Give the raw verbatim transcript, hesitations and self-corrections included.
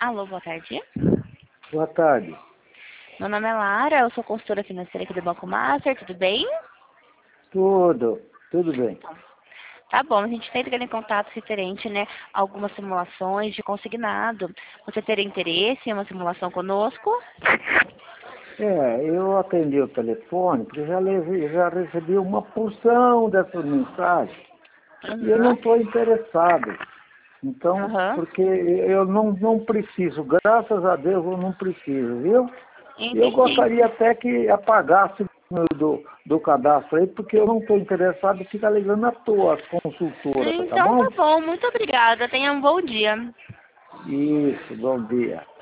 Alô, boa tarde. Boa tarde. Meu nome é Lara, eu sou consultora financeira aqui do Banco Master, tudo bem? Tudo, tudo bem. Tá bom, a gente está entrando em contato referente, né, a algumas simulações de consignado. Você teria interesse em uma simulação conosco? É, eu atendi o telefone, porque já, levei, já recebi uma porção dessas mensagens e eu não Uhum. estou interessado. Então, Aham. porque eu não, não preciso, graças a Deus eu não preciso, viu? E eu Entendi. gostaria até que apagasse do, do cadastro aí, porque eu não estou interessado em ficar ligando à toa as consultoras, tá Então bom? tá bom, muito obrigada. Tenha um bom dia. Isso, bom dia.